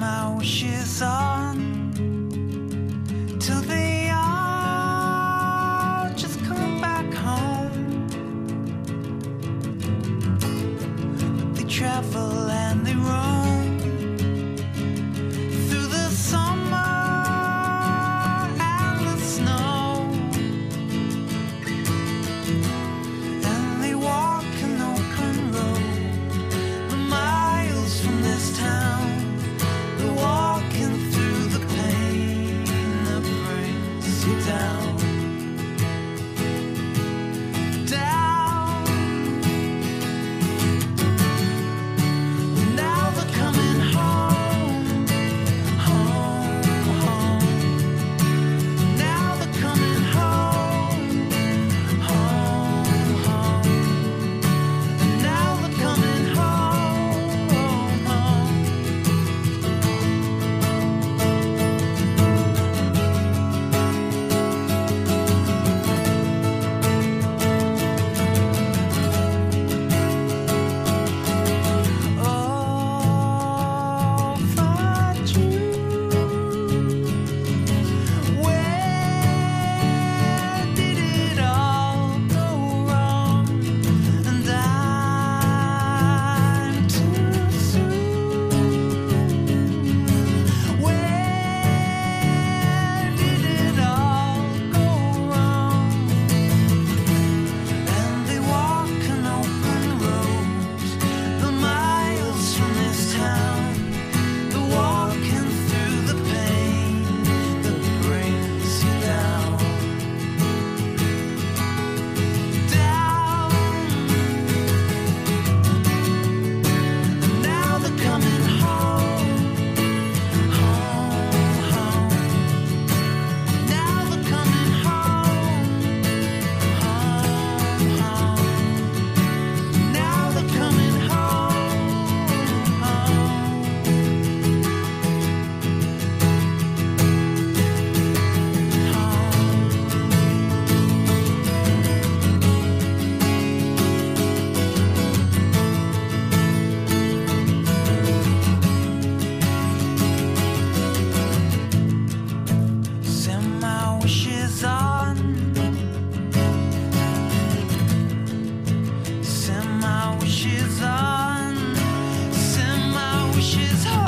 my wishes on till they all just come back home. They travel and they roam through the summer and the snow, and they walk an open road, the miles from this town. They're walking through the pain that brings you down. Now they're coming home, home, home. Now they're coming home, home, home. Now they're coming home, home. Oh, but you, where did it all go wrong? And I'm too soon. Where did it all go wrong? And they walk an open road, the miles from this town. They're walking through the pain that brings you down, down. And now they're coming home, home, home. Now they're coming home, home, home. Now they're coming home, home. Send my wishes on. Send my wishes on. Send my wishes home.